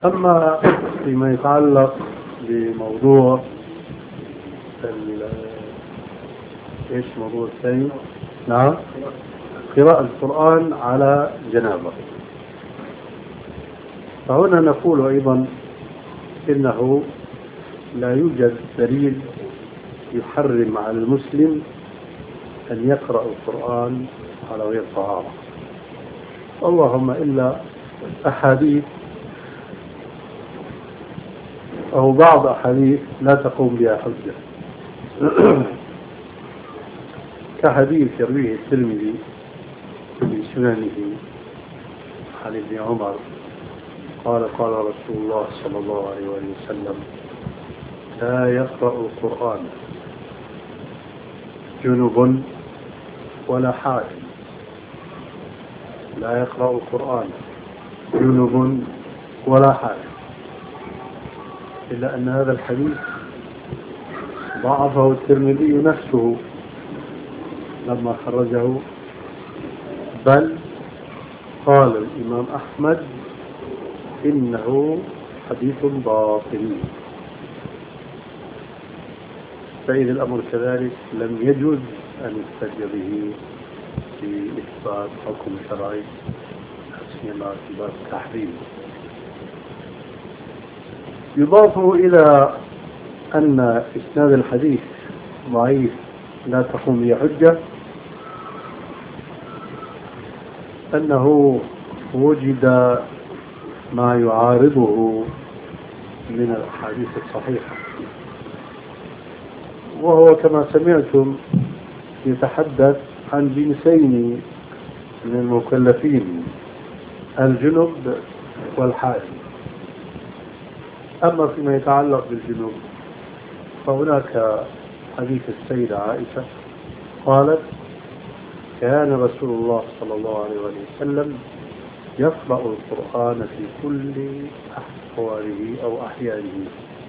أما فيما يتعلق بموضوع إيش موضوع الثاني؟ نعم، قراءة القرآن على جنابة. فهنا نقول أيضا إنه لا يوجد دليل يحرم على المسلم أن يقرأ القرآن على غير طهارة، اللهم إلا أحاديث أو بعض أحاديث لا تقوم بها حجة كحديث يرويه الترمذي في سننه عن ابن عمر قال قال رسول الله صلى الله عليه وسلم: لا يقرأ القرآن جنب ولا حائض. لا يقرأ القرآن جنب ولا حائض، إلا أن هذا الحديث ضعفه الترمذي نفسه لما خرجه، بل قال الإمام أحمد إنه حديث باطل. فإذا الأمر كذلك لم يجوز أن يحتج به في إثبات حكم شرعي سيما في باب التحريم. يضاف إلى أن إسناد الحديث ضعيف لا تقوم به حجة أنه وجد ما يعارضه من الأحاديث الصحيحة، وهو كما سمعتم يتحدث عن جنسين من المكلفين: الجنب والحائض. أما فيما يتعلق بالجنوب فهناك حديث السيدة عائشة قالت: كان رسول الله صلى الله عليه وسلم يقرأ القرآن في كل أحواله أو أحيانه.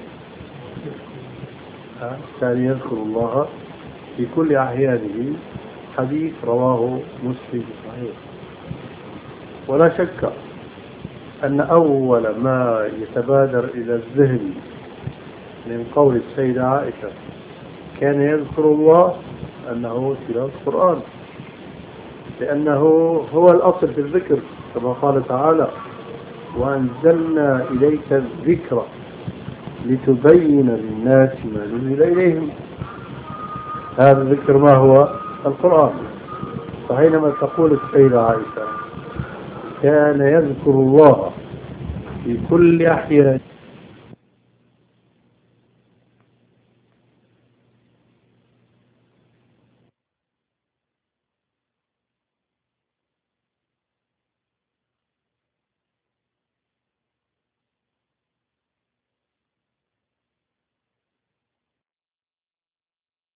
كان يذكر الله في كل أحيانه، حديث رواه مسلم صحيح. ولا شك أن أول ما يتبادر إلى الذهن من قول السيدة عائشة كان يذكر الله أنه تلاوة القرآن، لأنه هو الأصل في الذكر، كما قال تعالى: وأنزلنا إليك الذكر لتبين للناس ما نزل إليهم. هذا الذكر ما هو؟ القرآن. فحينما تقول السيدة عائشة كان يذكر الله في كل أحيان